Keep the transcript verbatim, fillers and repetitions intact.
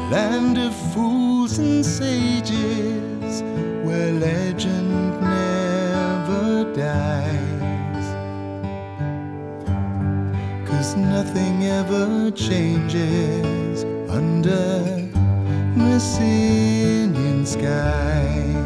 land of fools and sages, where legend never dies. 'Cause nothing ever changes under Messinian skies.